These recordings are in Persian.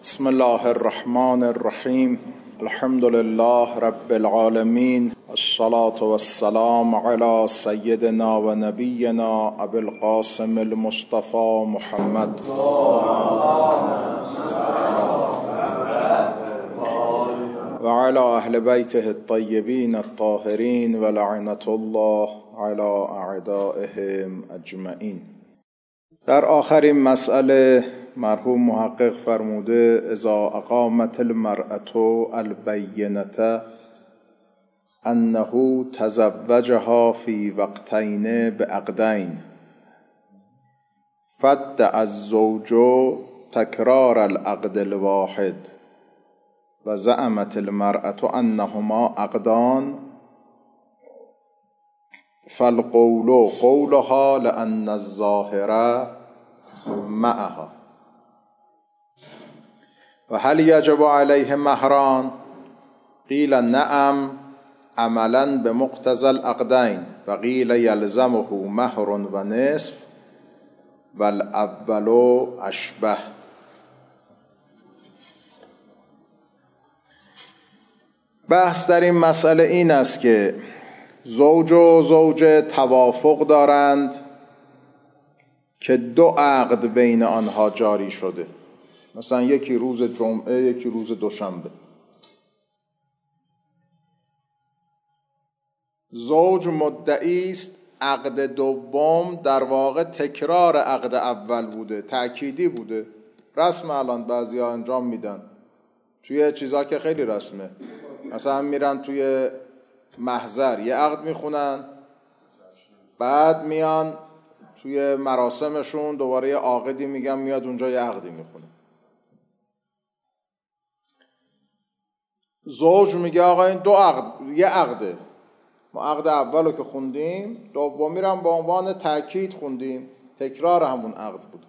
بسم الله الرحمن الرحیم. الحمد لله رب العالمین، الصلاة والسلام علی سیدنا و نبینا ابی القاسم المصطفى محمد و علی اهل بیته الطیبین الطاهرین و لعنة الله علی اعدائهم اجمعین. در آخرین مسئله مرحوم محقق فرموده اذا اقامت المرأة البینة انه تزوجها فی وقتین بعقدین فادعی الزوج تکرار العقد الواحد و زعمت المرأة انهما عقدان فالقول قولها لأن الظاهر معها. و هل یجب علیه مهران؟ قیل نعم عملا بمقتضى العقدین و قیل یلزمه مهر و نصف و الاول اشبه. بحث در این مسئله این است که زوج و زوجه توافق دارند که دو عقد بین آنها جاری شده، مثلا یکی روز جمعه یکی روز دوشنبه. زوج مدعی است عقد دوم در واقع تکرار عقد اول بوده، تأکیدی بوده. رسم الان بعضیا انجام میدن توی چیزا که خیلی رسمه، مثلا میرن توی محضر یه عقد میخونن، بعد میان توی مراسمشون دوباره یه عاقدی میگن میاد اونجا یه عقدی میخونه. زوج میگه آقا این دو عقد، یه عقده، ما عقد اولو که خوندیم دومی رو هم به عنوان تأکید خوندیم، تکرار همون عقد بود.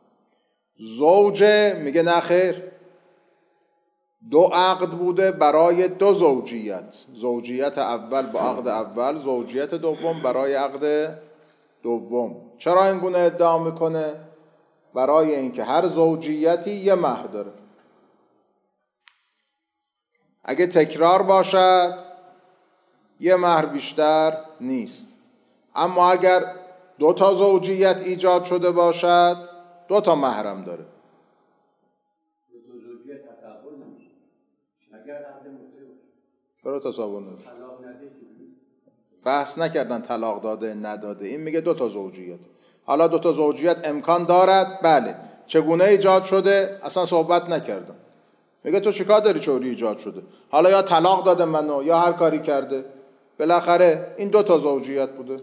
زوجه میگه نه خیر، دو عقد بوده برای دو زوجیت، زوجیت اول با عقد اول، زوجیت دوم برای عقد دوم. چرا این گونه ادعا میکنه؟ برای اینکه هر زوجیتی یه مهر داره. اگه تکرار باشد یه مهر بیشتر نیست، اما اگر دو تا زوجیت ایجاد شده باشد دو تا مهرم داره. چرا تصور نمیشه؟ بحث نکردن طلاق داده نداده، این میگه دو تا زوجیت. حالا دو تا زوجیت امکان دارد، بله. چگونه ایجاد شده اصلا صحبت نکردن. میگه تو چیکار داری چوری ایجاد شده؟ حالا یا طلاق داده منو یا هر کاری کرده، بالاخره این دو تا زوجیت بوده.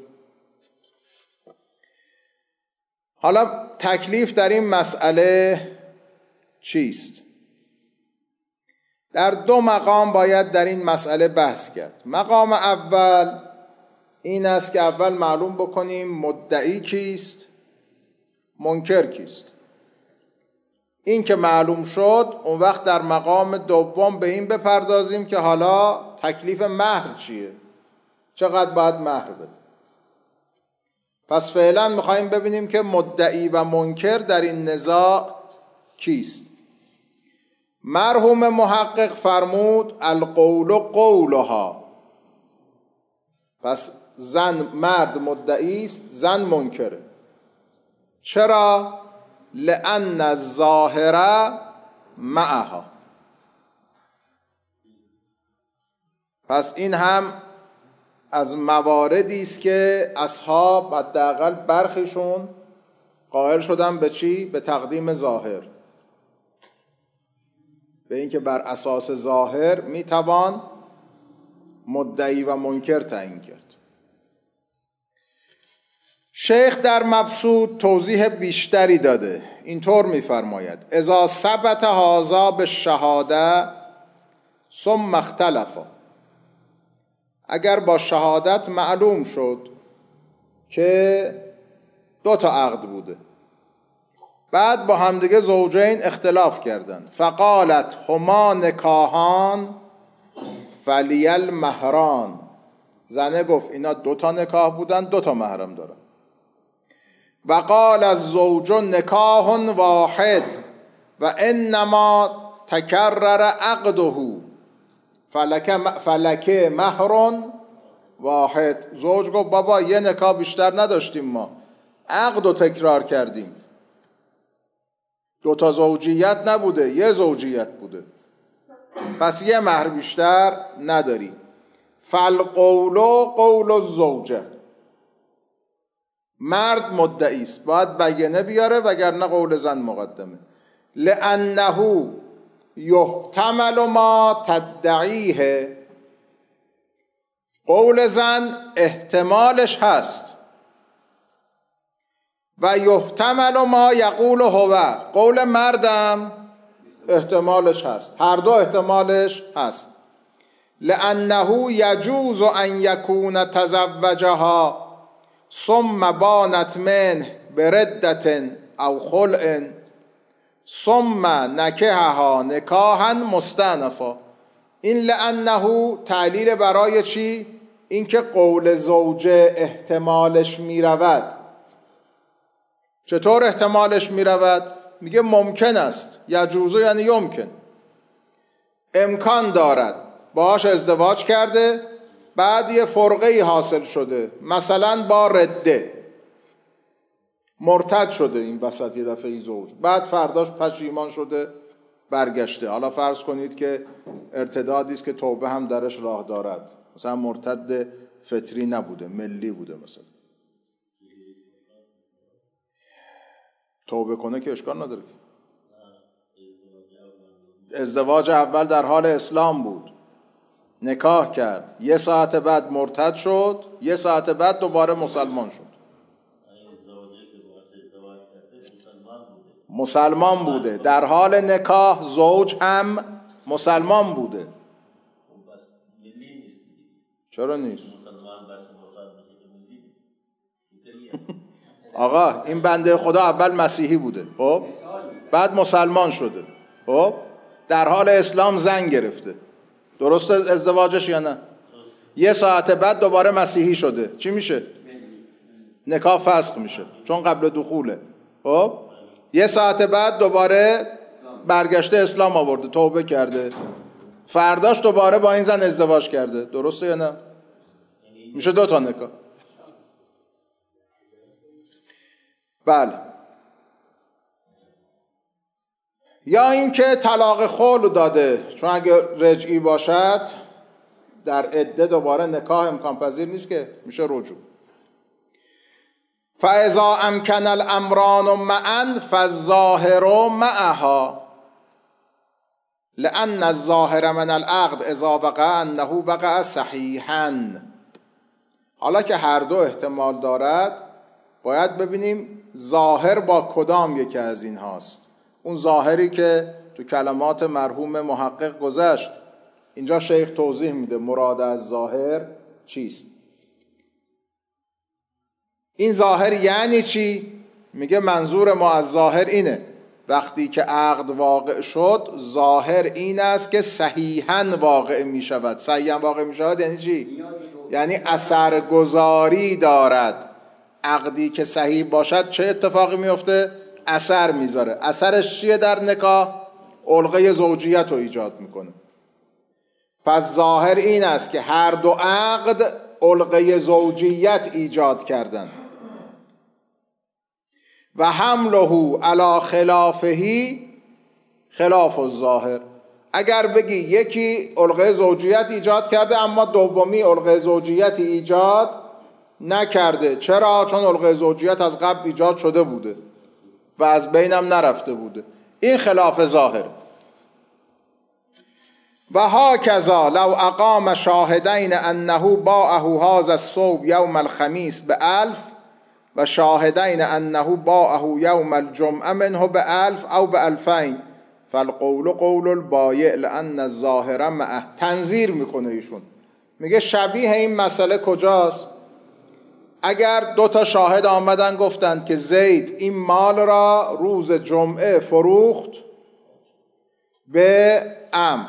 حالا تکلیف در این مسئله چیست؟ در دو مقام باید در این مسئله بحث کرد. مقام اول این است که اول معلوم بکنیم مدعی کیست، منکر کیست. این که معلوم شد، اون وقت در مقام دوم به این بپردازیم که حالا تکلیف مهر چیه، چقدر باید مهر بده. پس فعلا میخواییم ببینیم که مدعی و منکر در این نزاع کیست. مرحوم محقق فرمود القول قولها. پس زن مرد مدعی است، زن منکره. چرا؟ لأن الظاهر معها. پس این هم از مواردی است که اصحاب حداقل برخیشون قائل شدن به چی؟ به تقدیم ظاهر، به اینکه بر اساس ظاهر میتوان مدعی و منکر تعیین کرد. شیخ در مبسوط توضیح بیشتری داده، اینطور میفرماید اذا ثبت هذا بالشهاده ثم اختلفا. اگر با شهادت معلوم شد که دو تا عقد بوده، بعد با همدیگه زوجین اختلاف کردند، فقالت هما نکاحان فلی المهران. زنه گفت اینا دو تا نکاح بودن، دو تا محرم دارن. و قال الزوج نکاح واحد و انما تکرر عقده فلک مهر واحد. زوج گفت بابا یه نکاح بیشتر نداشتیم، ما عقد رو تکرار کردیم، دوتا زوجیت نبوده، یه زوجیت بوده، پس یه مهر بیشتر نداری. فالقول قول الزوجه، مرد مدعی است، باید بینه بیاره وگرنه قول زن مقدمه. لانه یحتمل ما تدعیه، قول زن احتمالش هست، و یحتمل ما یقول هو، قول مردم احتمالش هست، هر دو احتمالش هست. لانه یجوز ان یکون تزوجها ثم بانت منه بردة او خلع ثم نکحها نکاحا مستأنفا. این لانه تعلیل برای چی؟ اینکه قول زوجه احتمالش میرود. چطور احتمالش میرود؟ میگه ممکن است، یجوزو یعنی یمکن، امکان دارد باهاش ازدواج کرده، بعد یه فرقه‌ای حاصل شده، مثلا با رده مرتد شده این وسط یه دفعه زوج، بعد فرداش پشیمان شده برگشته. حالا فرض کنید که ارتدادی است که توبه هم درش راه دارد، مثلا مرتد فطری نبوده، ملی بوده، مثلا توبه کنه که اشکال نداره. ازدواج اول در حال اسلام بود، نکاح کرد، یه ساعت بعد مرتد شد، یه ساعت بعد دوباره مسلمان شد. مسلمان بوده در حال نکاح، زوج هم مسلمان بوده. چرا نیست؟ آقا این بنده خدا اول مسیحی بوده، خب بعد مسلمان شده، خب در حال اسلام زن گرفته، درسته ازدواجش یا نه؟ یه ساعت بعد دوباره مسیحی شده، چی میشه؟ نکاح فسخ میشه چون قبل دخوله. خب یه ساعت بعد دوباره برگشته اسلام آورده، توبه کرده، فرداش دوباره با این زن ازدواج کرده، درسته یا نه؟ میشه 2 تا نکاح. بله. یا اینکه طلاق خلع داده، چون اگر رجعی باشد در عده دوباره نکاح امکان پذیر نیست که میشه رجوع. فاذا امکن الامران معا فالظاهر معها لان الظاهر من العقد اذا وقع انه وقع صحیحا. حالا که هر دو احتمال دارد، باید ببینیم ظاهر با کدام یکی از این هاست. اون ظاهری که تو کلمات مرحوم محقق گذشت، اینجا شیخ توضیح میده مراد از ظاهر چیست. این ظاهر یعنی چی؟ میگه منظور ما از ظاهر اینه وقتی که عقد واقع شد، ظاهر این است که صحیحاً واقع میشود. صحیحاً واقع میشود یعنی چی؟ یعنی اثرگذاری دارد. عقدی که صحیح باشد چه اتفاقی میفته؟ اثر میذاره. اثرش چیه در نکاح؟ علقه زوجیت رو ایجاد میکنه. پس ظاهر این است که هر دو عقد علقه زوجیت ایجاد کردن. و حمله علی خلافه خلاف الظاهر. اگر بگی یکی علقه زوجیت ایجاد کرده اما دومی علقه زوجیت ایجاد نکرده، چرا؟ چون علقه زوجیت از قبل ایجاد شده بوده و از بینم نرفته بوده، این خلاف ظاهر. و هاکذا لو اقام شاهدین انه باعه هذا الثوب یوم الخمیس ب1000 و شاهدین انه باعه یوم الجمعه منه ب1000 او ب2000 فالقول قول البایع لان الظاهر معه. تنظیر میکنه ایشون، میگه شبیه این مسئله کجاست؟ اگر 2 تا شاهد آمدن گفتند که زید این مال را روز جمعه فروخت به عمرو،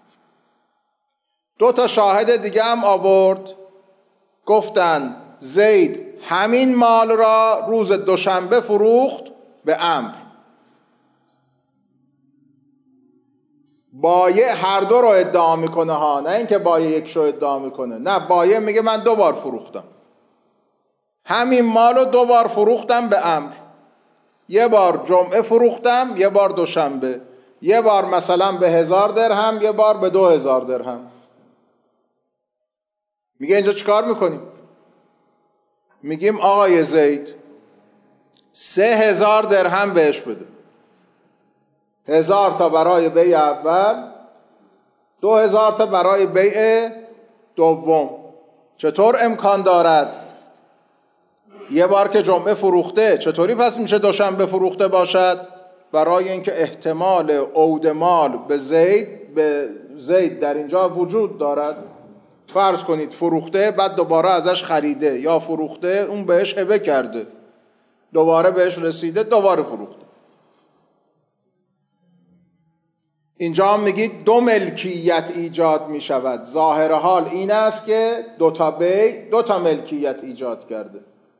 2 تا شاهد دیگه هم آورد گفتند زید همین مال را روز دوشنبه فروخت به عمرو. بایع هر دو رو ادعا میکنه ها، نه اینکه بایع یک رو ادعا میکنه. نه، بایع میگه من 2 بار فروختم، همین مالو 2 بار فروختم به امر. 1 بار جمعه فروختم، 1 بار دوشنبه، 1 بار مثلا به 1000 درهم، 1 بار به 2000 درهم. میگه اینجا چیکار میکنیم؟ میگیم آقای زید 3000 درهم بهش بده، 1000 تا برای بیع اول، 2000 تا برای بیع دوم. چطور امکان دارد؟ 1 بار که جمعه فروخته، چطوری پس میشه دوشنبه فروخته باشد؟ برای اینکه احتمال عود مال به زید در اینجا وجود دارد. فرض کنید فروخته، بعد دوباره ازش خریده، یا فروخته اون بهش هبه کرده، دوباره بهش رسیده، دوباره فروخته. اینجا هم میگید 2 ملکیت ایجاد میشود. ظاهر حال این است که 2 تا بیع 2 تا ملکیت ایجاد کرده.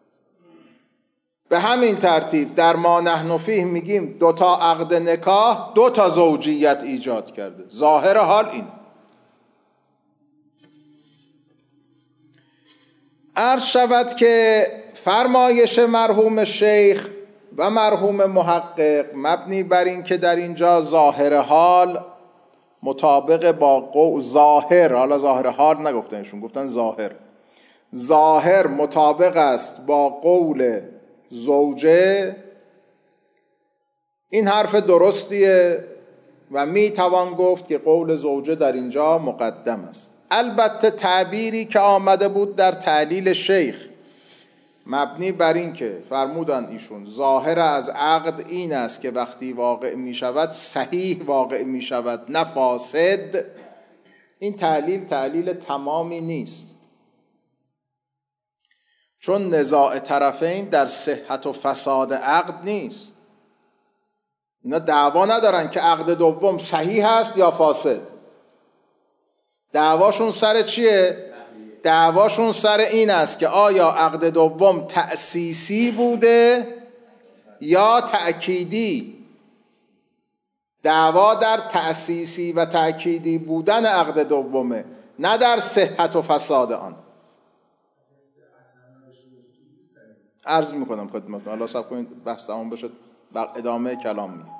به همین ترتیب در ما نحن فیه میگیم 2 تا عقد نکاح 2 تا زوجیت ایجاد کرده. ظاهر حال این. عرض شود که فرمایش مرحوم شیخ و مرحوم محقق مبنی بر این که در اینجا ظاهر حال مطابق با ظاهر، حالا ظاهر حال نگفتنشون، گفتن ظاهر مطابق است با قول زوجه. این حرف درستیه و می توان گفت که قول زوجه در اینجا مقدم است. البته تعبیری که آمده بود در تعلیل شیخ مبنی بر این که فرمودن ایشون ظاهر از عقد این است که وقتی واقع می شود صحیح واقع می شود نه فاسد، این تعلیل تمامی نیست، چون نزاع طرفین در صحت و فساد عقد نیست. اینا دعوا ندارن که عقد دوم صحیح است یا فاسد. دعواشون سر چیه؟ دعواشون سر این است که آیا عقد دوم تأسیسی بوده یا تأکیدی. دعوا در تأسیسی و تأکیدی بودن عقد دومه، نه در صحت و فساد آن. عرض میکنم خدمتتون، حالا صبر کنید بحث تمام بشه ادامه کلام می.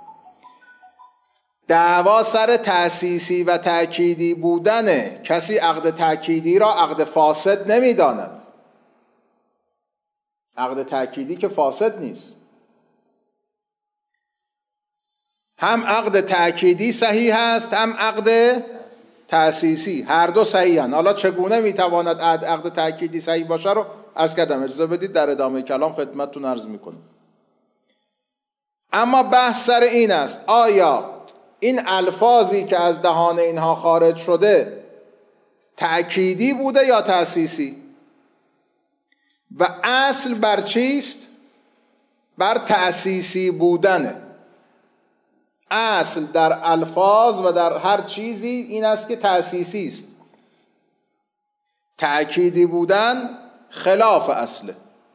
دعوا سر تأسیسی و تأکیدی بودنه. کسی عقد تأکیدی را عقد فاسد نمیداند. عقد تأکیدی که فاسد نیست. هم عقد تأکیدی صحیح است، هم عقد تأسیسی، هر دو صحیحن. حالا چگونه میتواند عقد تأکیدی صحیح باشه رو عرض کردم، اجازه بدید در ادامه کلام خدمتتون عرض میکنم. اما بحث سر این است آیا این الفاظی که از دهان اینها خارج شده تأکیدی بوده یا تأسیسی؟ و اصل بر چیست؟ بر تأسیسی بودنه. اصل در الفاظ و در هر چیزی این است که تأسیسی است. تأکیدی بودن خلاف اصله.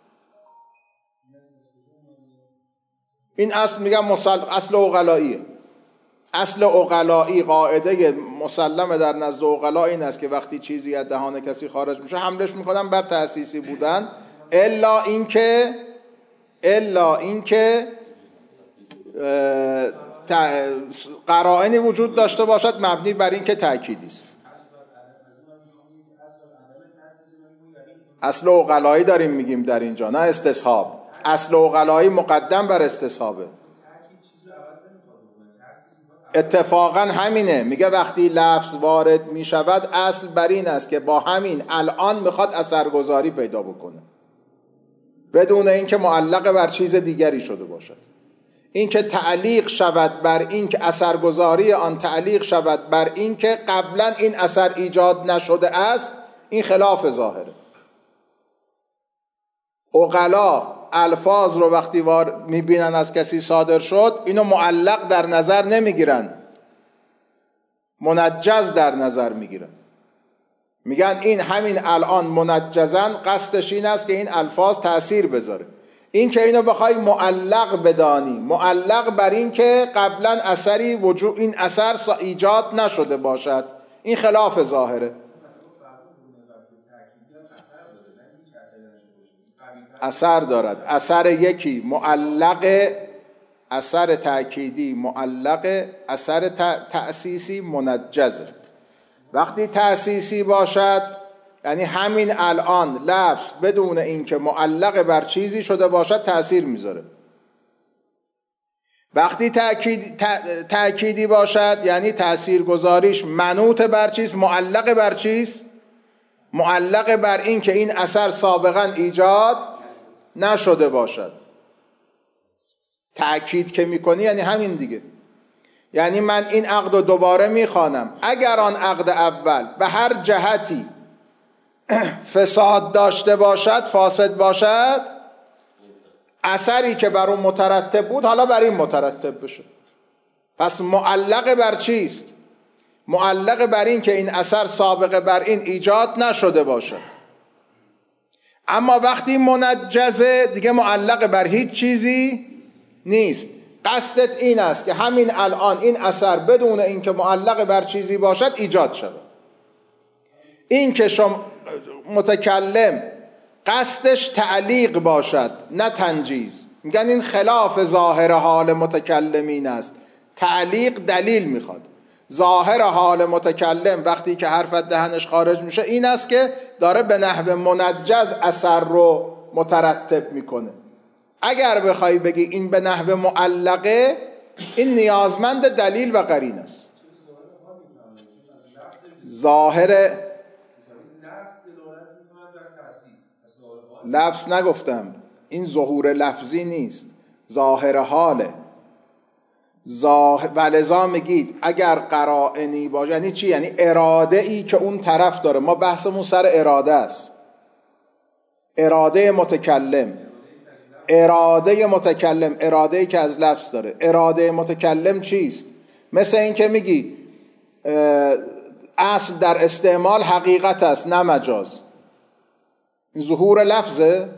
این اصل میگم اصل عقلاییه. اصل عقلائی، قاعده مسلمه در نزد عقلا این است که وقتی چیزی از دهان کسی خارج میشه حملش میکنن بر تأسیسی بودن، الا اینکه قرائنی وجود داشته باشد مبنی بر این که تأکیدی است. اصل عقلایی داریم میگیم در اینجا، نه استصحاب. اصل عقلایی مقدم بر استصحابه. اتفاقا همینه، میگه وقتی لفظ وارد میشود اصل بر این است که با همین الان میخواد اثرگذاری پیدا بکنه بدون اینکه معلق بر چیز دیگری شده باشد. این که تعلیق شود بر این که اثرگذاری آن تعلیق شود بر این که قبلا این اثر ایجاد نشده است، این خلاف ظاهره. عقلا الفاظ رو وقتی میبینن از کسی صادر شد اینو معلق در نظر نمیگیرن، منجز در نظر میگیرن. میگن این همین الان منجزن، قصدش این است که این الفاظ تأثیر بذاره. این که اینو بخوای معلق بدانی، معلق بر این که قبلا اثری وجود این اثر ایجاد نشده باشد، این خلاف ظاهره. اثر دارد، اثر یکی معلق، اثر تأکیدی معلق، اثر تأسیسی منجزه. وقتی تأسیسی باشد یعنی همین الان لفظ بدون اینکه معلق بر چیزی شده باشد تأثیر میذاره. وقتی تأکیدی باشد یعنی تأثیر گذاریش منوط بر چیز، معلق بر چیز، معلق بر این که این اثر سابقا ایجاد نشده باشد. تأکید که میکنی یعنی همین دیگه، یعنی من این عقد رو دوباره میخوانم، اگر آن عقد اول به هر جهتی فساد داشته باشد، فاسد باشد، اثری که بر اون مترتب بود حالا بر این مترتب بشه. پس معلق بر چیست؟ معلق بر این که این اثر سابقه بر این ایجاد نشده باشد. اما وقتی منجزه دیگه معلق بر هیچ چیزی نیست. قصدت این است که همین الان این اثر بدون اینکه معلق بر چیزی باشد ایجاد شود. این که شما متکلم قصدش تعلیق باشد نه تنجیز، میگن این خلاف ظاهر حال متکلمین است. تعلیق دلیل میخواد. ظاهر حال متکلم وقتی که حرف دهنش خارج میشه این است که داره به نحو منجز اثر رو مترتب میکنه. اگر بخوای بگی این به نحو معلقه، این نیازمند دلیل و قرینه است. ظاهر لفظ نگفتم، این ظهور لفظی نیست، ظاهر حاله. ولذا میگید اگر قرائنی باشه، یعنی چی؟ یعنی اراده ای که اون طرف داره. ما بحثمون سر اراده است، اراده متکلم، اراده متکلم، اراده ای که از لفظ داره. اراده متکلم چیست؟ مثل این که میگی اصل در استعمال حقیقت است نه مجاز. ظهور لفظه؟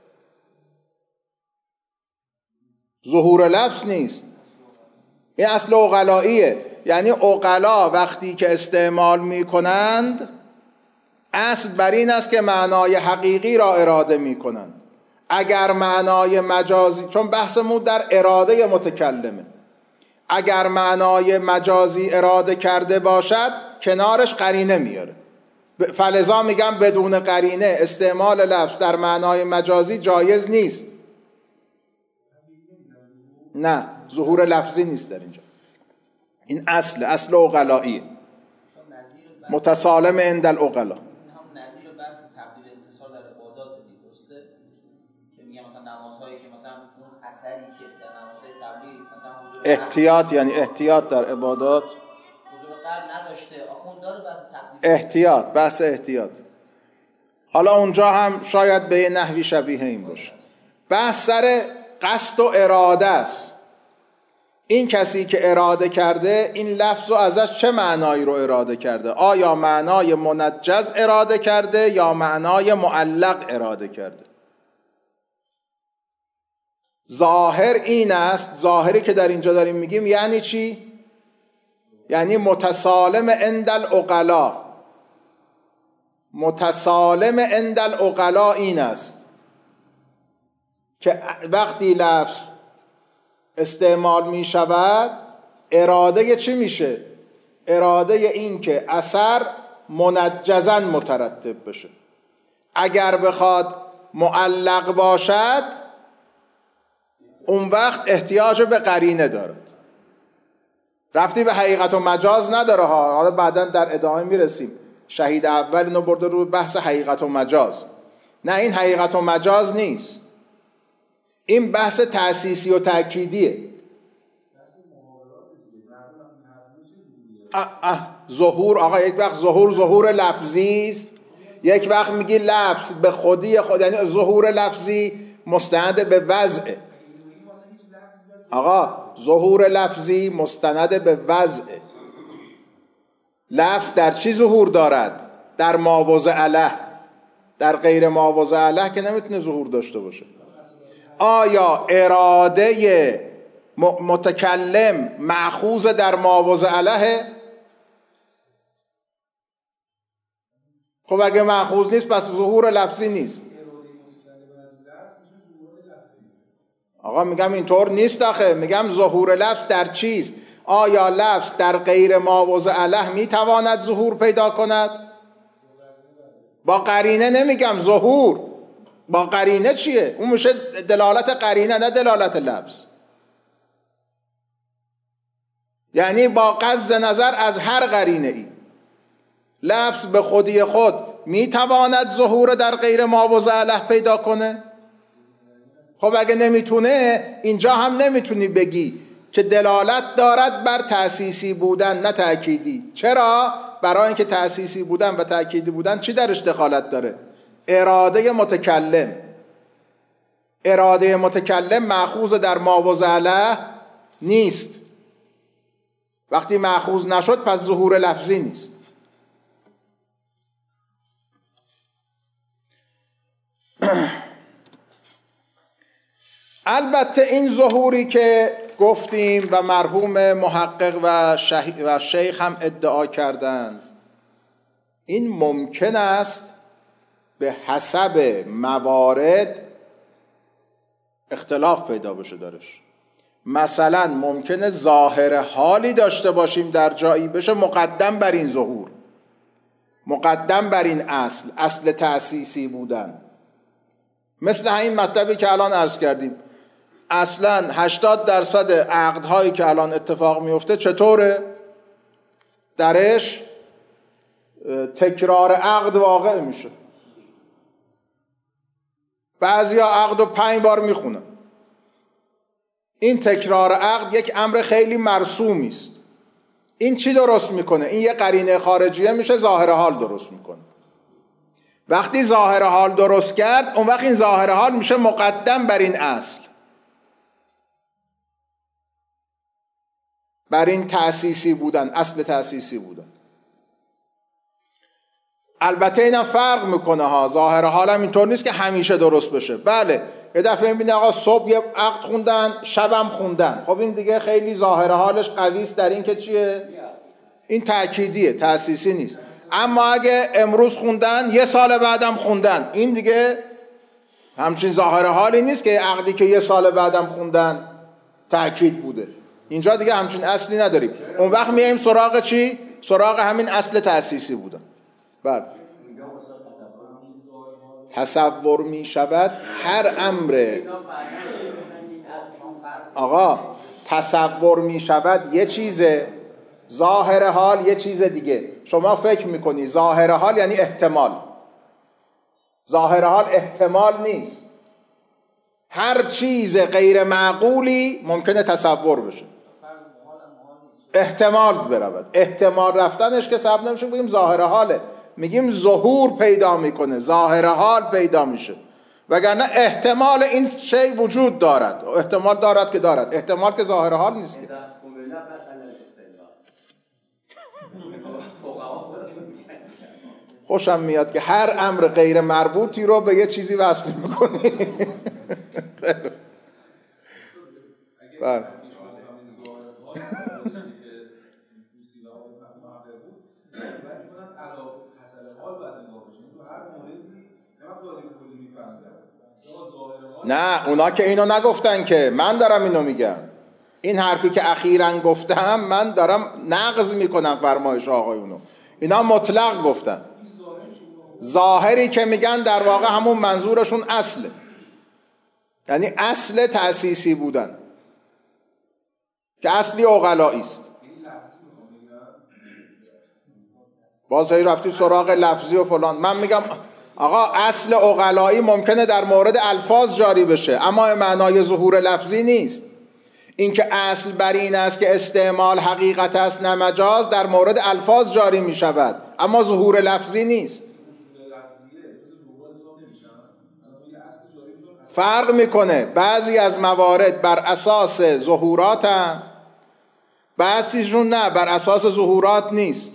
ظهور لفظ نیست، این اصل عقلاییه. یعنی عقلا وقتی که استعمال میکنند اصل بر این است که معنای حقیقی را اراده میکنند. اگر معنای مجازی، چون بحثمون در اراده متکلمه، اگر معنای مجازی اراده کرده باشد کنارش قرینه میاره. فلذا میگم بدون قرینه استعمال لفظ در معنای مجازی جایز نیست. نه، ظهور لفظی نیست در اینجا. این اصل عقلاییه، متسالم عند العقلا. نظیر بحث تبدیل انتصار در عبادات درسته که میگم مثلا نمازهایی که مثلا اون اثری که در نمازهای قبلی مثلا حضور احتیاط، یعنی احتیاط در عبادات حضور قلب نداشته، آخوند داره بحث تبدیل احتیاط، بحث احتیاط. حالا اونجا هم شاید به یه نحوی شبیه این باشه. بحث سر قصد و اراده است. این کسی که اراده کرده این لفظ رو ازش چه معنایی رو اراده کرده؟ آیا معنای منجز اراده کرده یا معنای معلق اراده کرده؟ ظاهر این است، ظاهری که در اینجا داریم میگیم یعنی چی؟ یعنی متسالم عند العقلا. متسالم عند العقلا این است که وقتی لفظ استعمال می شود اراده چی میشه؟ اراده این که اثر منجزاً مترتب بشه. اگر بخواد معلق باشد اون وقت احتیاج به قرینه دارد، ربطی به حقیقت و مجاز نداره ها. حالا بعداً در ادامه میرسیم. شهید اول اینو برده رو بحث حقیقت و مجاز. نه، این حقیقت و مجاز نیست، این بحث تأسیسی و تأکیدیه. ظهور آقا یک وقت ظهور لفظی است، یک وقت میگی لفظ به خودی خود، یعنی ظهور لفظی مستند به وضع. آقا ظهور لفظی مستند به وضع. لفظ در چی ظهور دارد؟ در ما وضع له. در غیر ما وضع له که نمیتونه ظهور داشته باشه. آیا اراده متکلم مأخوذ در ماوضع علیه؟ خب اگه مأخوذ نیست پس ظهور لفظی نیست. آقا میگم اینطور نیست آخه، میگم ظهور لفظ در چیست؟ آیا لفظ در غیر ماوضع علیه میتواند ظهور پیدا کند؟ با قرینه نمیگم ظهور، با قرینه چیه؟ اون میشه دلالت قرینه نه دلالت لفظ. یعنی با قصد نظر از هر قرینه ای لفظ به خودی خود میتواند ظهور در غیر ماوضع علیه پیدا کنه؟ خب اگه نمیتونه، اینجا هم نمیتونی بگی که دلالت دارد بر تأسیسی بودن نه تأکیدی. چرا؟ برای اینکه تأسیسی بودن و تأکیدی بودن چی درش دخالت داره؟ اراده متکلم. اراده متکلم مأخوذ در ماوضع علیه نیست. وقتی مأخوذ نشد پس ظهور لفظی نیست. البته این ظهوری که گفتیم و مرحوم محقق و شیخ هم ادعا کردند، این ممکن است به حسب موارد اختلاف پیدا بشه دارش. مثلا ممکنه ظاهر حالی داشته باشیم در جایی بشه مقدم بر این ظهور، مقدم بر این اصل تأسیسی بودن. مثل این مطلبی که الان عرض کردیم، اصلا 80% عقدهایی که الان اتفاق میفته چطوره؟ درش تکرار عقد واقع میشه. بعضیا عقد رو 5 بار میخونن. این تکرار عقد یک امر خیلی مرسومی است. این چی درست میکنه؟ این یه قرینه خارجیه میشه، ظاهر حال درست میکنه. وقتی ظاهر حال درست کرد، اون وقت این ظاهر حال میشه مقدم بر این اصل، بر این تأسیسی بودن، اصل تأسیسی بودن. البته اینم فرق میکنه ها، ظاهر حال هم اینطور نیست که همیشه درست بشه. بله یه دفعه میبینی آقا صبح یه عقد خوندن، شبم خوندن، خب این دیگه خیلی ظاهر حالش قوی است در این که چیه؟ این تأکیدیه، تأسیسی نیست. اما اگه امروز خوندن، یه سال بعدم خوندن، این دیگه همچین ظاهر حالی نیست که عقدی که یه سال بعدم خوندن تأکید بوده. اینجا دیگه همچین اصلی نداریم. اون وقت میایم سراغ چی؟ سراغ همین اصل تأسیسی بودن. بله. تصور می شود هر امر. آقا تصور می شود یه چیزه، ظاهر حال یه چیز دیگه. شما فکر میکنی ظاهر حال یعنی احتمال. ظاهر حال احتمال نیست. هر چیز غیر معقولی ممکنه تصور بشه، احتمال برود. احتمال رفتنش که سبب نمیشه بگیم ظاهر حاله، میگیم ظهور پیدا میکنه، ظاهر حال پیدا میشه. وگرنه احتمال این شی وجود دارد، احتمال دارد که دارد، احتمال که ظاهر حال نیست که. خوشم میاد که هر امر غیر مربوطی رو به یه چیزی وصل میکنی. بله. نه اونا که اینو نگفتن، که من دارم اینو میگم. این حرفی که اخیراً گفتم من دارم نقض میکنم فرمایش آقایونو. اینا مطلق گفتن. ظاهری که میگن در واقع همون منظورشون اصله، یعنی اصل تأسیسی بودن که اصلی عقلایی است. باز هی رفتی سراغ لفظی و فلان. من میگم آقا اصل عقلایی ممکنه در مورد الفاظ جاری بشه، اما معنای ظهور لفظی نیست. اینکه اصل بر این است که استعمال حقیقت است نه مجاز، در مورد الفاظ جاری می شود، اما ظهور لفظی نیست. فرق میکنه. بعضی از موارد بر اساس ظهورات هم، بعضیشون نه، بر اساس ظهورات نیست،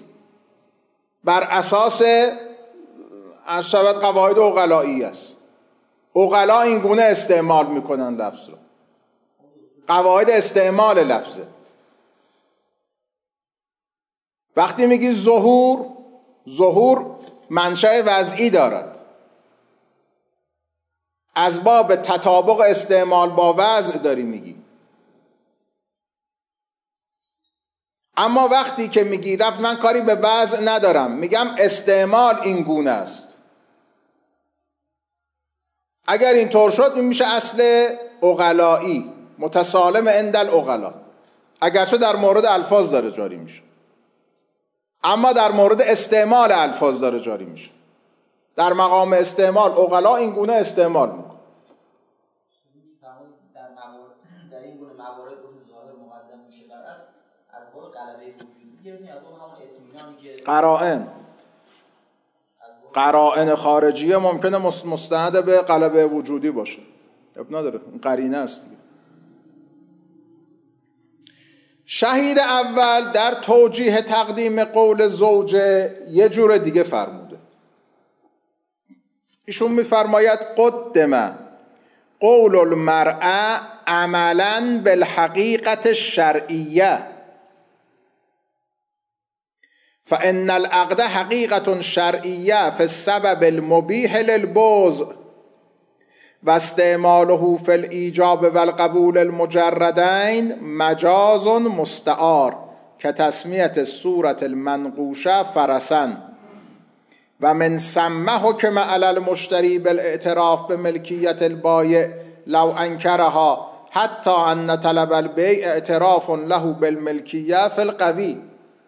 بر اساس شود قواعد عقلایی است. عقلا این گونه استعمال میکنن لفظ رو، قواعد استعمال لفظه. وقتی میگی ظهور منشأ وضعی دارد، از باب تطابق استعمال با وضع داری میگی. اما وقتی که میگی رفت من کاری به وضع ندارم، میگم استعمال این گونه است، اگر اینطور شد این میشه اصل عقلایی، متسالم عند العقلا، اگرچه در مورد الفاظ داره جاری میشه، اما در مورد استعمال الفاظ داره جاری میشه. در مقام استعمال عقلا این گونه استعمال میکنه. در این گونه موارد اون ظاهر مقدم میشه در اصل از باب غلبه وجودی گرفتیم، از باب همون اطمینانی که قرائن خارجیه ممکنه مستند به غلبه وجودی باشه، اب نداره، این قرینه است. شهید اول در توجیه تقدیم قول زوجه یه جور دیگه فرموده. ایشون میفرماید قدم قول المرأة عملا بالحقیقت الشرعیه فإن العقد حقیقة شرعیه فی السبب المبیح للبوز و استعماله فی الایجاب والقبول المجردین مجاز مستعار که تسمیت الصورة المنقوشه فرسا و من ثم حکم علی المشتری بالاعتراف بملکیت البایع لو انکرها حتی ان طلب البیع اعتراف له بالملکیه فی القوی.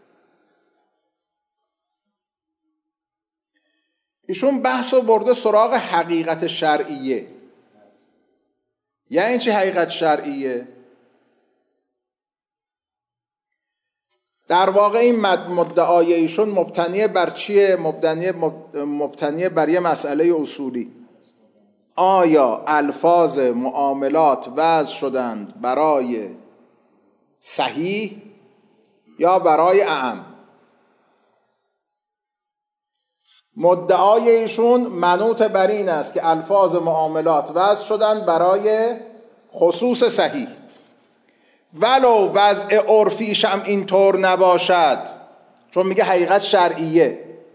ایشون بحث رو برده سراغ حقیقت شرعیه. یعنی چی حقیقت شرعیه؟ در واقع این مدعای ایشون مبتنی بر چیه؟ مبتنی بر یه مسئله اصولی. آیا الفاظ معاملات وضع شدند برای صحیح یا برای اعم؟ مدعای ایشون منوط بر این است که الفاظ معاملات وضع شدند برای خصوص صحیح، ولو وضع عرفیش هم اینطور نباشد، چون میگه حقیقت شرعیه،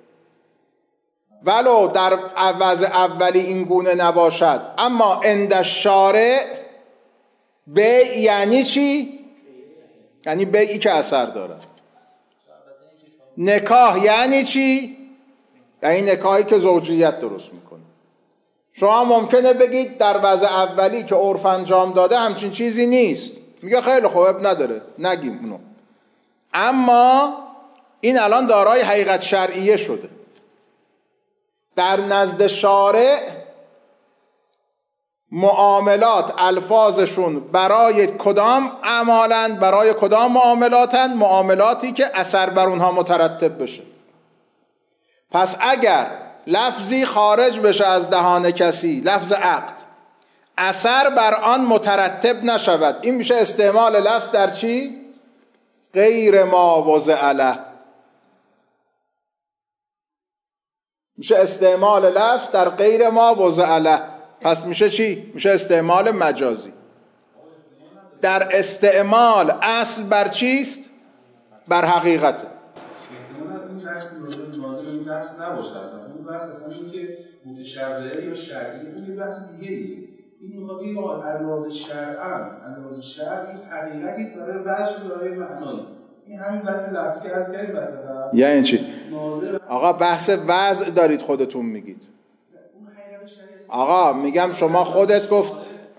ولو در وضع اولی این گونه نباشد، اما عند الشارع بیع یعنی چی؟ یعنی بیعی که اثر دارد. نکاح یعنی چی؟ یعنی نکاحی که زوجیت درست میکنه. شما ممکنه بگید در وضع اولی که عرف انجام داده همچین چیزی نیست، میگه خیلی خوب نداره، نگیم اونو، اما این الان دارای حقیقت شرعیه شده. در نزد شارع معاملات الفاظشون برای کدام اعمالن، برای کدام معاملاتن؟ معاملاتی که اثر بر اونها مترتب بشه. پس اگر لفظی خارج بشه از دهان کسی، لفظ عقد، اثر بر آن مترتب نشود، این میشه استعمال لفظ در چی؟ غیر ما وضع له. میشه استعمال لفظ در غیر ما وضع له. پس میشه چی؟ میشه استعمال مجازی. در استعمال اصل بر چیست؟ بر حقیقت. این بحث نباشه اصلا. اون بحث اصلا این که متشرعه یا شرعی، اون یه بحث دیگه‌ایه. این میخواد بگه الفاظ شرعی حقیقتی است برای وضع شده برای معنایی. این همین بحث لفظی که عرض کردیم مثلا. یعنی چی؟ آقا بحث وضع دارید خودتون میگید. آقا میگم شما خودت گفت.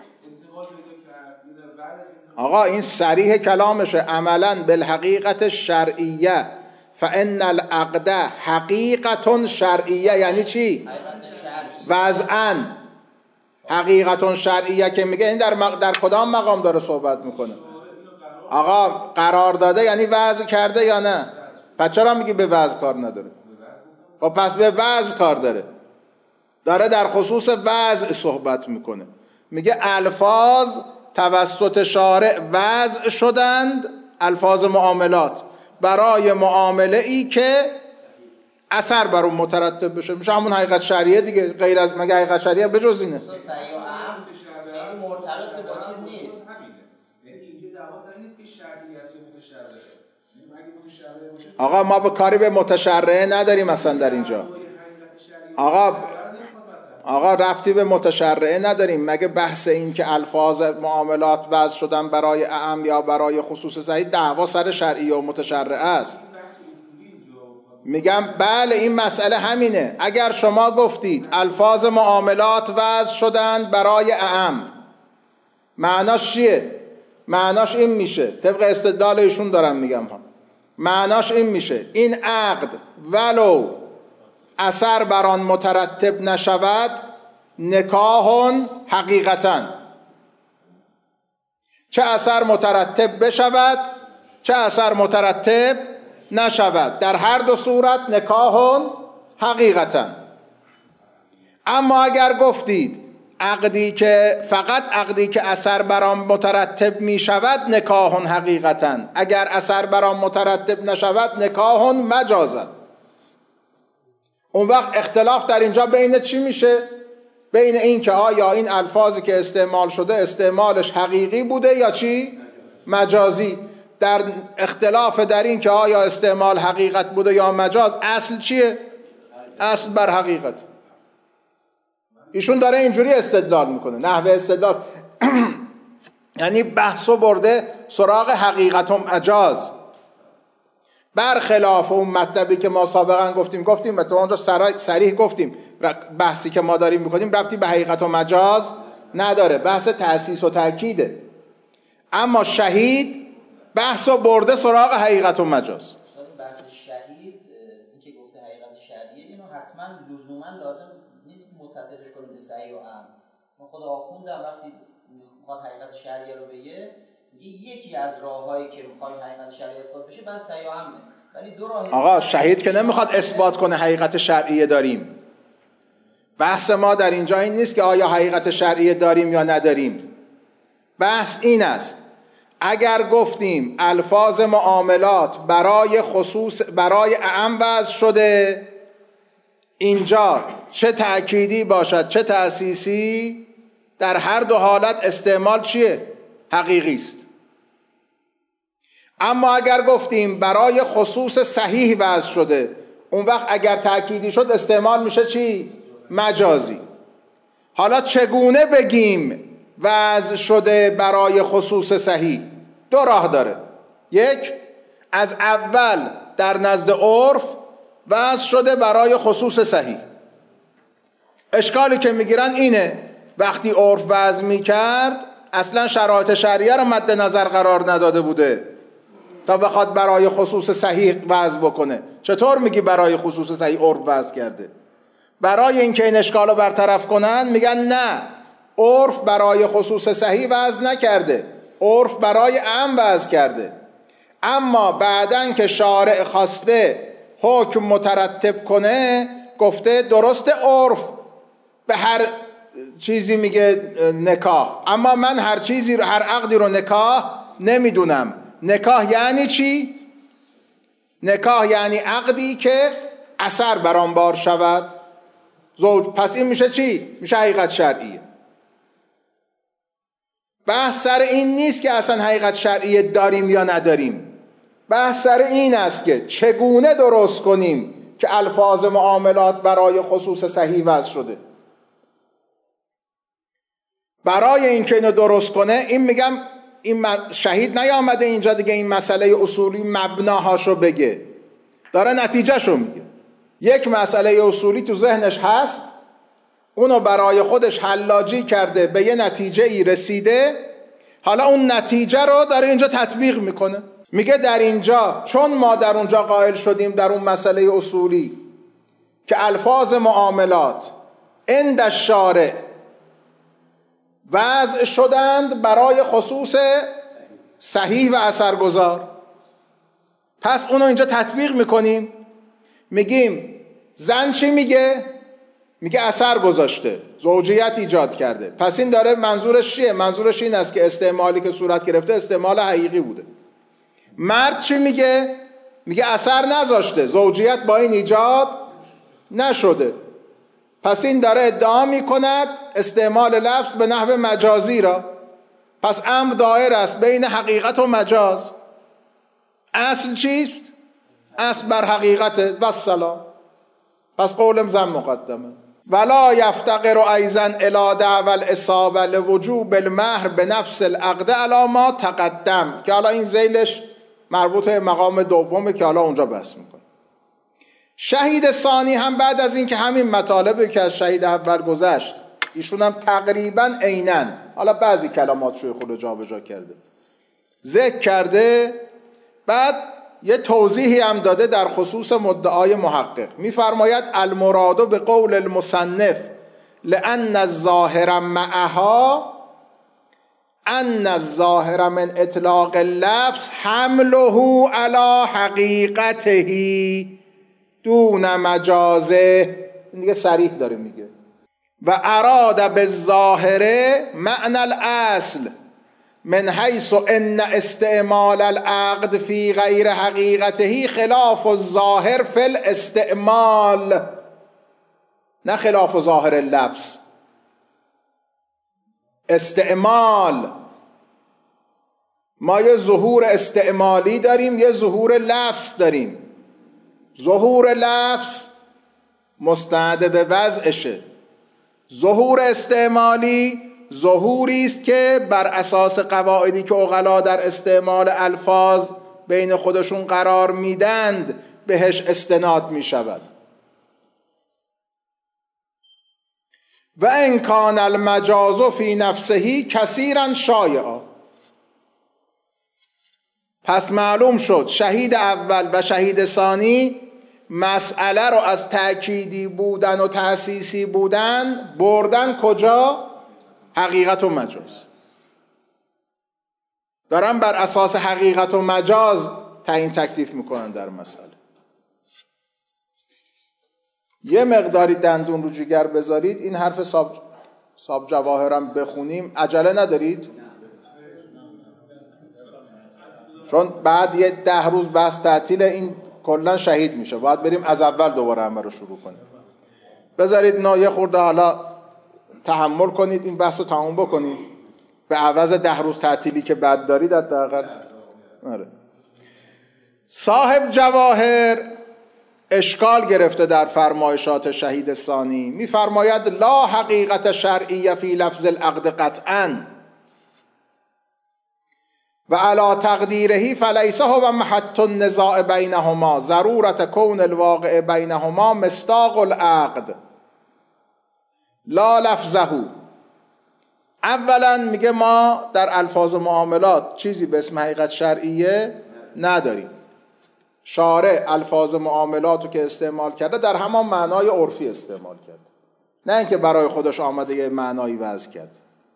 آقا این صریح کلامشه، عملا بالحقیقت شرعیه فان العقد حقیقت شرعیه. یعنی چی؟ وضعاً حقیقت شرعیه که میگه این در کدام مقام داره صحبت میکنه؟ آقا قرار داده یعنی وضع کرده یا نه؟ پس چرا میگی به وضع کار نداره؟ خب پس به وضع کار داره در خصوص وضع صحبت میکنه. میگه الفاظ توسط شارع وضع شدند، الفاظ معاملات برای معامله ای که اثر بر اون مترتب بشه، میشه همون حقیقت شرعیه دیگه. غیر از مگه حقیقت شرعیه بجز اینه؟ صحیح و عام خیلی مرتبط با چیز نیست. یعنی اینجا دعوا سر نیست که شرعی است یا متشرعه. اگه متشرعه باشه آقا ما به کاری به متشرعه نداریم اصلا در اینجا. آقا ربطی به متشرعه نداریم. مگه بحث این که الفاظ معاملات وضع شدن برای اعم یا برای خصوص صحیح دعوا سر شرعی و متشرعه است؟ میگم بله این مسئله همینه. اگر شما گفتید الفاظ معاملات وضع شدن برای اعم، معناش چیه؟ معناش این میشه، طبق استدلال ایشون دارم میگم ها، معناش این میشه این عقد ولو اثر بر آن مترتب نشود نکاح حقیقتا، چه اثر مترتب بشود چه اثر مترتب نشود، در هر دو صورت نکاح حقیقتا. اما اگر گفتید عقدی که فقط عقدی که اثر بر آن مترتب می شود نکاح حقیقتا، اگر اثر بر آن مترتب نشود نکاح مجازا، اون وقت اختلاف در اینجا بین چی میشه؟ بین این که آیا این الفاظی که استعمال شده استعمالش حقیقی بوده یا چی؟ مجازی. در اختلاف در این که آیا استعمال حقیقت بوده یا مجاز، اصل چیه؟ اصل بر حقیقت. ایشون داره اینجوری استدلال میکنه، نحوه استدلال یعنی بحثو برده سراغ حقیقت و مجاز، برخلاف اون مطلبی که ما سابقا گفتیم و تو اونجا صریح گفتیم بحثی که ما داریم میکنیم ربطی به حقیقت و مجاز نداره، بحث تأسیس و تأکیده. اما شهید بحثو برده سراغ حقیقت و مجاز. بحث شهید این که گفته حقیقت شرعیه، اینو حتما لزوما لازم نیست متصلش کنیم به صحیح و عام. من خود آخوندم وقتی میخواد حقیقت شرعیه رو بگه، یکی از راههایی که میخوایم حقیقت شرعیه اثبات بشه بس صحیح و عامه، ولی دو راه. آقا شهید که نمیخواد اثبات کنه حقیقت شرعیه داریم. بحث ما در اینجا این نیست که آیا حقیقت شرعیه داریم یا نداریم. بحث این است اگر گفتیم الفاظ معاملات برای اعم وضع شده، اینجا چه تأکیدی باشد چه تأسیسی، در هر دو حالت استعمال چیه؟ حقیقی است. اما اگر گفتیم برای خصوص صحیح وضع شده، اون وقت اگر تأکیدی شد استعمال میشه چی؟ مجازی. حالا چگونه بگیم وضع شده برای خصوص صحیح؟ دو راه داره. یک، از اول در نزد عرف وضع شده برای خصوص صحیح. اشکالی که میگیرن اینه وقتی عرف وضع میکرد اصلا شرایط شرعیه رو مد نظر قرار نداده بوده تا بخواد برای خصوص صحیح وضع بکنه. چطور میگی برای خصوص صحیح عرف وضع کرده؟ برای اینکه این اشکال رو برطرف کنن میگن نه، عرف برای خصوص صحیح وضع نکرده، عرف برای عام وضع کرده. اما بعدن که شارع خواسته حکم مترتب کنه گفته درست عرف به هر چیزی میگه نکاح، اما من هر چیزی رو هر عقدی رو نکاح نمیدونم. نکاح یعنی چی؟ نکاح یعنی عقدی که اثر بر آن بار شود زوج. پس این میشه چی؟ میشه حقیقت شرعیه. بحث سر این نیست که اصلا حقیقت شرعیه داریم یا نداریم. بحث سر این است که چگونه درست کنیم که الفاظ معاملات برای خصوص صحیح وضع شده. برای اینکه اینو درست کنه این میگم این شهید نیامده اینجا دیگه این مسئله اصولی مبناهاشو بگه، داره نتیجهشو میگه. یک مسئله اصولی تو ذهنش هست، اونو برای خودش حلاجی کرده، به یه نتیجه ای رسیده، حالا اون نتیجه رو داره اینجا تطبیق میکنه. میگه در اینجا چون ما در اونجا قائل شدیم در اون مسئله اصولی که الفاظ معاملات عند الشارع وضع شدند برای خصوص صحیح و اثرگذار، پس اونو اینجا تطبیق میکنیم. میگیم زن چی میگه؟ میگه اثر گذاشته، زوجیت ایجاد کرده. پس این داره منظورش چیه؟ منظورش این است که استعمالی که صورت گرفته استعمال حقیقی بوده. مرد چی میگه؟ میگه اثر نذاشته، زوجیت با این ایجاد نشده. پس این داره ادعا می کند استعمال لفظ به نحو مجازی را. پس امر دایر است بین حقیقت و مجاز. اصل چیست؟ اصل بر حقیقته و السلام. پس قولم زن مقدمه. ولا یفتقر ایضا الی دعوی الاصابه لوجوب المهر بنفس العقد علی ما تقدم، که حالا این ذیلش مربوط به مقام دومه که حالا اونجا بحث میکنه. شهید ثانی هم بعد از این که همین مطالبی که از شهید اول گذشت، ایشون هم تقریبا عیناً، حالا بعضی کلمات روی خود جا به جا کرده، ذکر کرده، بعد یه توضیحی هم داده در خصوص مدعای محقق. میفرماید المراد به قول المصنف لأن الظاهر معها ان الظاهر من اطلاق اللفظ حمله علی حقیقته دون مجازه. این دیگه صریح داره میگه. و اراد بالظاهر معنی الاصل من حیث ان استعمال العقد فی غیر حقیقته خلاف الظاهر فی الاستعمال، نه خلاف ظاهر اللفظ. استعمال، ما یه ظهور استعمالی داریم، یه ظهور لفظ داریم. ظهور لفظ مستند به وضعشه، ظهور استعمالی ظهوری است که بر اساس قواعدی که عقلا در استعمال الفاظ بین خودشون قرار میدند بهش استناد می شود. و ان کان المجاز فی نفسه کثیرا شایعا. پس معلوم شد شهید اول و شهید ثانی مسئله رو از تأکیدی بودن و تأسیسی بودن بردن کجا؟ حقیقت و مجاز. دارن بر اساس حقیقت و مجاز تعیین تکلیف میکنن در مسئله. یه مقداری دندون رو جگر بذارید، این حرف صاحب جواهرم بخونیم. عجله ندارید؟ چون بعد یه 10 روز بحث تعطیل، این کلا شهید میشه، باید بریم از اول دوباره همه رو شروع کنیم. بذارید یه خورده حالا تحمل کنید، این بحث رو تموم بکنید به عوض 10 روز تعطیلی که بعد دارید حداقل. صاحب جواهر اشکال گرفته در فرمایشات شهید ثانی. میفرماید لا حقیقت شرعیه فی لفظ العقد قطعا و علی تقدیره فلیس هو محط النزاع بینهما ضرورت کون الواقع بینهما مصداق العقد لا لفظه. اولا میگه ما در الفاظ معاملات چیزی به اسم حقیقت شرعیه نداریم. شارع الفاظ معاملات رو که استعمال کرده در همان معنای عرفی استعمال کرده، نه اینکه برای خودش آمده یه معنایی وضع کرد.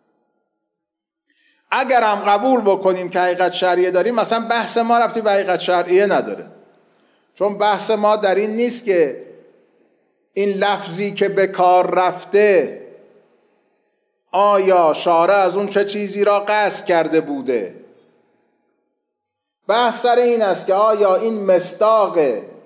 اگر هم قبول بکنیم که حقیقت شرعیه داریم، مثلا بحث ما ربطی به حقیقت شرعیه نداره، چون بحث ما در این نیست که این لفظی که به کار رفته آیا شارع از اون چه چیزی را قصد کرده بوده. بحث سر این است که آیا این مصداق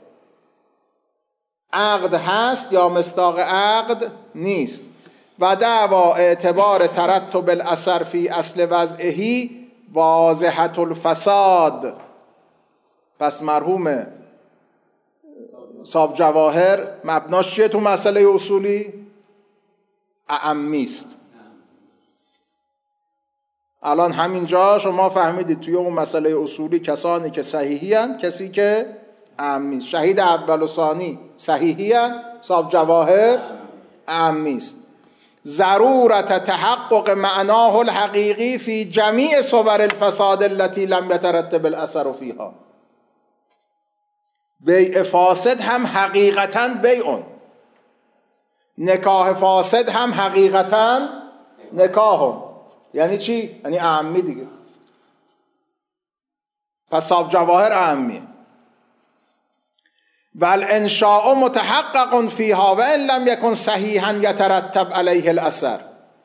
عقد هست یا مصداق عقد نیست. و دعوا اعتبار ترتب الاثر فی اصل وضعه واضحة الفساد. پس مرحوم صاحب جواهر مبناش چیه تو مسئله اصولی؟ اعمیست. الان همینجا شما فهمیدید توی اون مسئله اصولی کسانی که صحیحی هن، کسی که اعمیست. شهید اول و ثانی صحیحی هن، صاحب جواهر اعمیست. ضرورت تحقق معناه الحقیقی فی جمیع صور الفساد التي لم يترتب الاثر فيها. بیع فاسد هم حقیقتاً بیعون، نکاح فاسد هم حقیقتاً نکاحون. یعنی چی؟ یعنی اعمی دیگه. پس صاحب جواهر اعمیه. والانشاء متحقق فيها وان لم يكن صحيحا يترتب عليه الاثر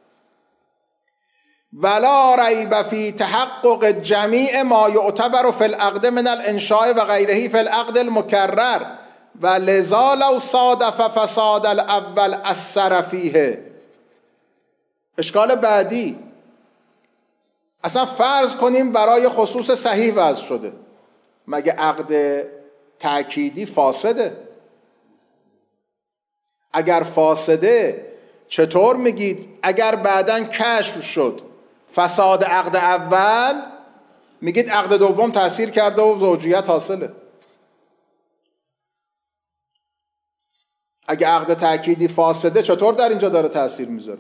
ولا ريب في تحقق جميع ما يعتبر في العقد من الانشاء و غیره في العقد المكرر و لذا لو صادف فساد الاول اثر فیه. اشکال بعدی، اصلا فرض کنیم برای خصوص صحیح وضع شده، مگه عقد تأکیدی فاسده؟ اگر فاسده چطور میگید اگر بعداً کشف شد فساد عقد اول، میگید عقد دوم تأثیر کرده و زوجیت حاصله؟ اگه عقد تأکیدی فاسده چطور در اینجا داره تأثیر میذاره؟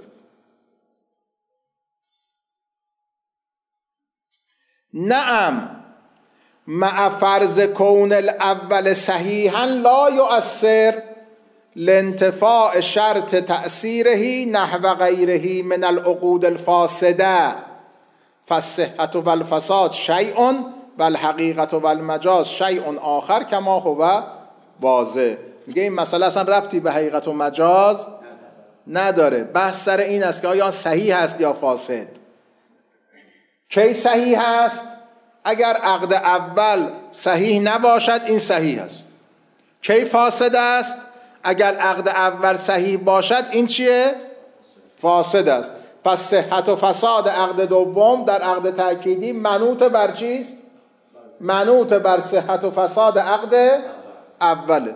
نعم مع فرض کون الاول صحیحا لا یؤثر لانتفاع شرط تأثیره نحو غیره من العقود الفاسده فالصحة والفساد شیء والحقیقة والمجاز شیء آخر کما هو واضح. میگه این مسئله اصلا ربطی به حقیقت و مجاز نداره، بحث سر این است که آیا صحیح است یا فاسد. کی صحیح است؟ اگر عقد اول صحیح نباشد این صحیح است. کی فاسد است؟ اگر عقد اول صحیح باشد این چیه؟ فاسد است. پس صحت و فساد عقد دوم در عقد تأکیدی منوط بر چیست؟ منوط بر صحت و فساد عقد اوله.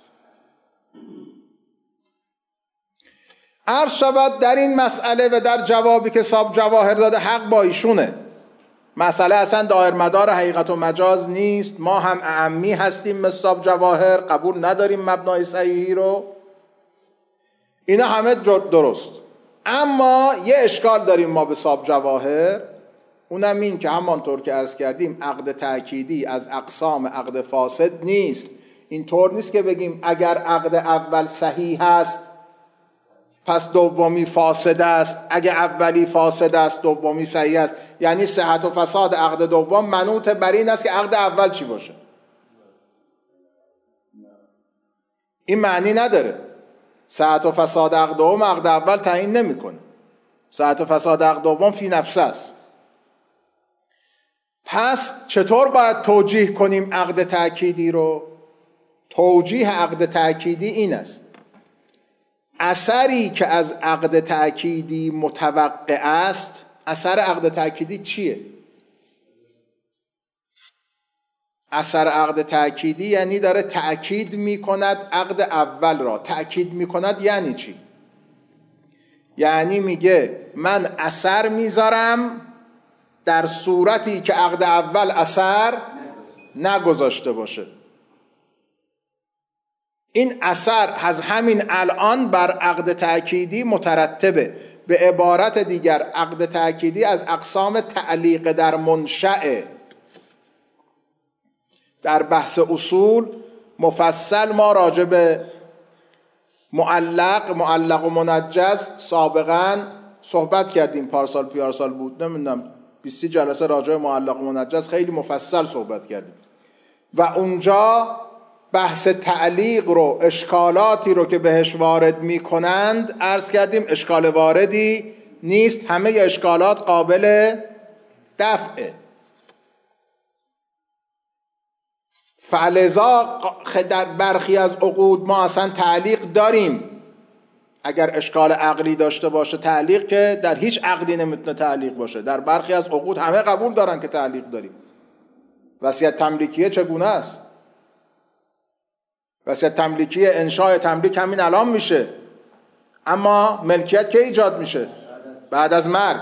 عرض شود در این مسئله و در جوابی که صاحب جواهر داده حق با ایشونه. مسئله اصلا دایر مدار حقیقت و مجاز نیست، ما هم اعمی هستیم مثل صاحب جواهر، قبول نداریم مبنای صحیحی رو، اینا همه درست. اما یه اشکال داریم ما به صاحب جواهر، اونم این که همانطور که عرض کردیم عقد تأکیدی از اقسام عقد فاسد نیست. اینطور نیست که بگیم اگر عقد اول صحیح است پس دومی فاسد است، اگه اولی فاسد است دومی صحیح است. یعنی صحت و فساد عقد دوم منوط بر این است که عقد اول چی باشه. این معنی نداره. صحت و فساد عقد دوم عقد اول تعیین نمیکنه. صحت و فساد عقد دوم فی نفسه است. پس چطور باید توجیه کنیم عقد تأکیدی رو؟ توجیه عقد تأکیدی این است: اثری که از عقد تأکیدی متوقع است، اثر عقد تأکیدی چیه؟ اثر عقد تأکیدی یعنی داره تأکید میکند عقد اول را. تأکید میکند یعنی چی؟ یعنی میگه من اثر میذارم در صورتی که عقد اول اثر نگذاشته باشه. این اثر از همین الان بر عقد تأکیدی مترتبه. به عبارت دیگر عقد تأکیدی از اقسام تعلیق در منشأه. در بحث اصول مفصل ما راجع به معلق و منجز سابقا صحبت کردیم. پیارسال بود، نمیدونم 20 جلسه راجع به معلق و منجز خیلی مفصل صحبت کردیم و اونجا بحث تعلیق رو، اشکالاتی رو که بهش وارد می کنند عرض کردیم اشکال واردی نیست، همه اشکالات قابل دفعه. فلذا در برخی از عقود ما اصلا تعلیق داریم. اگر اشکال عقلی داشته باشه تعلیق، که در هیچ عقدی نمیتونه تعلیق باشه. در برخی از عقود همه قبول دارن که تعلیق داریم. وصیت تملیکیه چگونه است؟ وصیت تملیکی انشاء تملیک همین الان میشه، اما ملکیت که ایجاد میشه بعد از مرگ.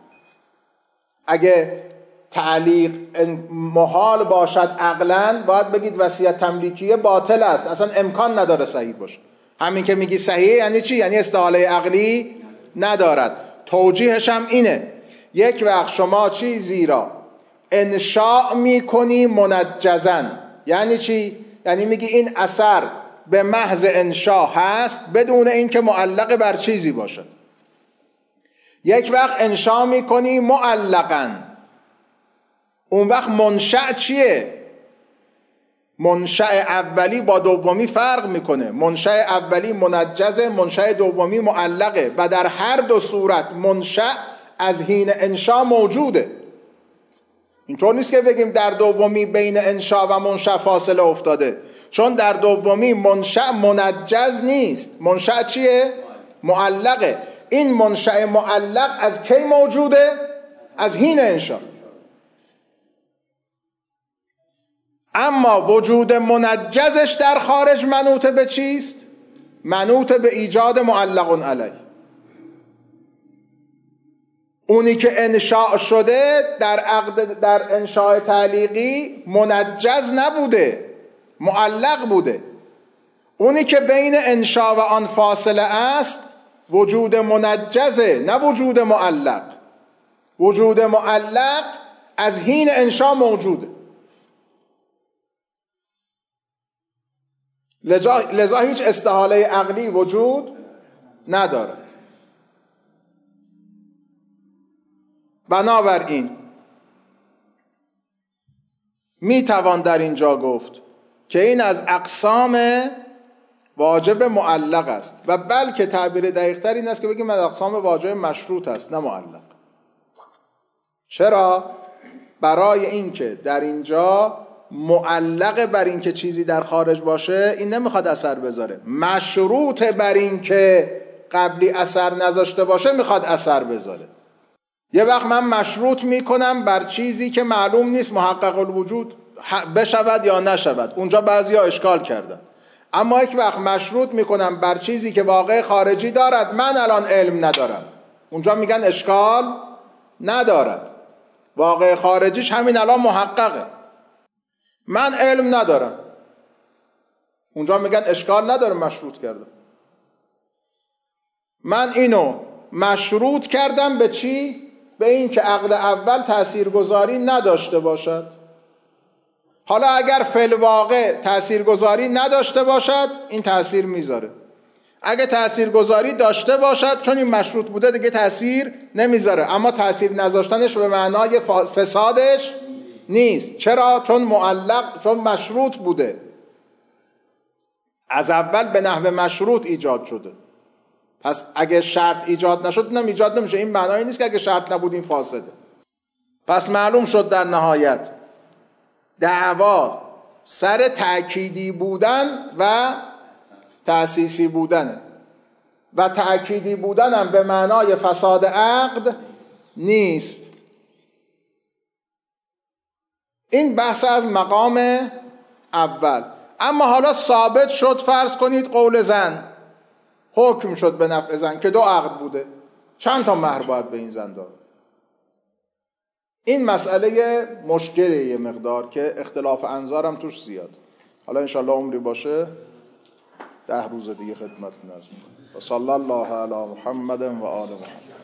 اگه تعلیق محال باشد عقلاً باید بگید وصیت تملیکی باطل است، اصلا امکان نداره صحیح باشه. همین که میگی صحیح یعنی چی؟ یعنی استحاله عقلی ندارد. توجیهش هم اینه: یک وقت شما چیزی را انشاء میکنی منجزاً، یعنی چی؟ یعنی میگی این اثر به محض انشاء هست بدون اینکه معلق بر چیزی باشد. یک وقت انشاء میکنی معلقاً، اون وقت منشأ چیه؟ منشأ اولی با دومی فرق میکنه. منشأ اولی منجزه، منشأ دومی معلقه و در هر دو صورت منشأ از حین انشاء موجوده. اینطور نیست که بگیم در دومی بین انشاء و منشأ فاصله افتاده. چون در دومی منشأ منجز نیست. منشأ چیه؟ معلقه. این منشأ معلق از کی موجوده؟ از حین انشاء. اما وجود منجزش در خارج منوط به چیست؟ منوط به ایجاد معلق علیه. اونی که انشاء شده در انشاء تعلیقی منجز نبوده، معلق بوده. اونی که بین انشاء و آن فاصله است وجود منجزه، نه وجود معلق. وجود معلق از حین انشاء موجوده. لذا هیچ استحاله عقلی وجود نداره. بنابراین می توان در اینجا گفت که این از اقسام واجب معلق است و بلکه تعبیر دقیق تر این است که بگیم از اقسام واجب مشروط است، نه معلق. چرا؟ برای اینکه در اینجا معلق بر اینکه چیزی در خارج باشه این نمیخواد اثر بذاره، مشروط بر اینکه قبلی اثر نذاشته باشه میخواد اثر بذاره. یه وقت من مشروط میکنم بر چیزی که معلوم نیست محقق الوجود بشود یا نشود، اونجا بعضیا اشکال کردن. اما یک وقت مشروط میکنم بر چیزی که واقع خارجی دارد، من الان علم ندارم، اونجا میگن اشکال ندارد، واقع خارجیش همین الان محققه. من علم ندارم، اونجا میگن اشکال نداره، مشروط کردم. من اینو مشروط کردم به چی؟ به این که عقد اول تاثیرگذاری نداشته باشد. حالا اگر فی الواقع تاثیرگذاری نداشته باشد این تاثیر میذاره. اگه تاثیرگذاری داشته باشد چون این مشروط بوده دیگه تاثیر نمیذاره، اما تاثیر نذاشتنش به معنای فسادش نیست. چرا؟ چون مشروط بوده، از اول به نحو مشروط ایجاد شده. پس اگه شرط ایجاد نشد اینم ایجاد نمیشه. این معنایی نیست که اگه شرط نبود این فاسده. پس معلوم شد در نهایت دعوا سر تأکیدی بودن و تأسیسی بودنه و تأکیدی بودن هم به معنای فساد عقد نیست. این بحث از مقام اول. اما حالا ثابت شد، فرض کنید قول زن حکم شد به نفع زن که 2 عقد بوده، چند تا مهر باید به این زن داد؟ این مسئله مشکله یه مقدار که اختلاف انظارم توش زیاد. حالا انشالله عمری باشه 10 روز دیگه خدمتتون عرض می‌کنم. و صلی الله علی محمد و آل محمد.